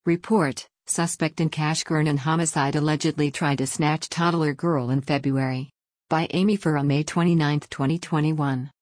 Report: Suspect in Cashgernan homicide allegedly tried to snatch toddler girl in February. By Amy Furr on May 29, 2021.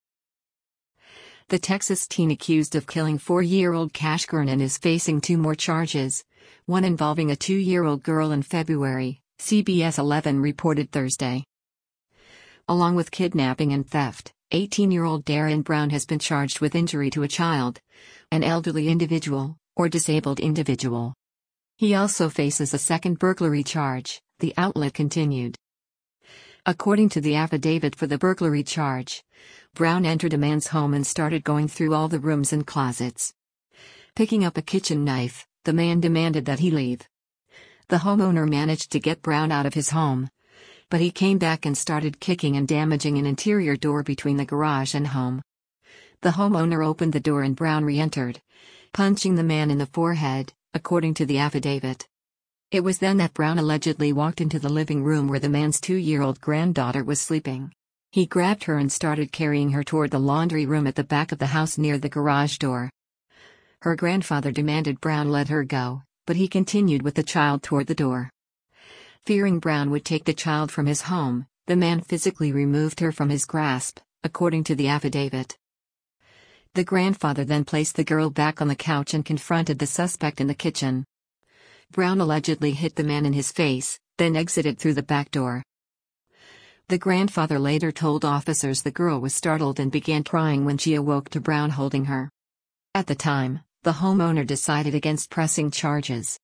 The Texas teen accused of killing 4-year-old Cashgernan is facing 2 more charges, one involving a 2-year-old girl in February, CBS 11 reported Thursday. Along with kidnapping and theft, 18-year-old Darren Brown has been charged with injury to a child, an elderly individual, or disabled individual. He also faces a second burglary charge, the outlet continued. According to the affidavit for the burglary charge, Brown entered a man's home and started going through all the rooms and closets. Picking up a kitchen knife, the man demanded that he leave. The homeowner managed to get Brown out of his home, but he came back and started kicking and damaging an interior door between the garage and home. The homeowner opened the door and Brown re-entered, punching the man in the forehead, according to the affidavit. It was then that Brown allegedly walked into the living room where the man's 2-year-old granddaughter was sleeping. He grabbed her and started carrying her toward the laundry room at the back of the house near the garage door. Her grandfather demanded Brown let her go, but he continued with the child toward the door. Fearing Brown would take the child from his home, the man physically removed her from his grasp, according to the affidavit. The grandfather then placed the girl back on the couch and confronted the suspect in the kitchen. Brown allegedly hit the man in his face, then exited through the back door. The grandfather later told officers the girl was startled and began crying when she awoke to Brown holding her. At the time, the homeowner decided against pressing charges.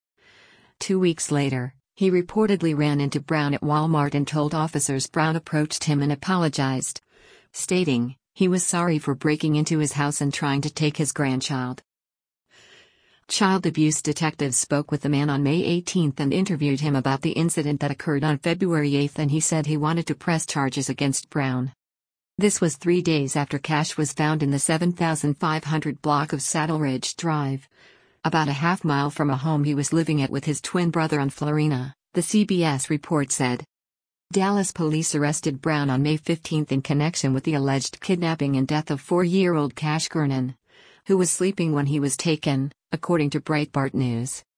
2 weeks later, he reportedly ran into Brown at Walmart and told officers Brown approached him and apologized, stating he was sorry for breaking into his house and trying to take his grandchild. Child abuse detectives spoke with the man on May 18 and interviewed him about the incident that occurred on February 8, and he said he wanted to press charges against Brown. This was 3 days after Cash was found in the 7,500 block of Saddle Ridge Drive, about a half-mile from a home he was living at with his twin brother on Florina, the CBS report said. Dallas police arrested Brown on May 15 in connection with the alleged kidnapping and death of 4-year-old Cashgernan, who was sleeping when he was taken, according to Breitbart News.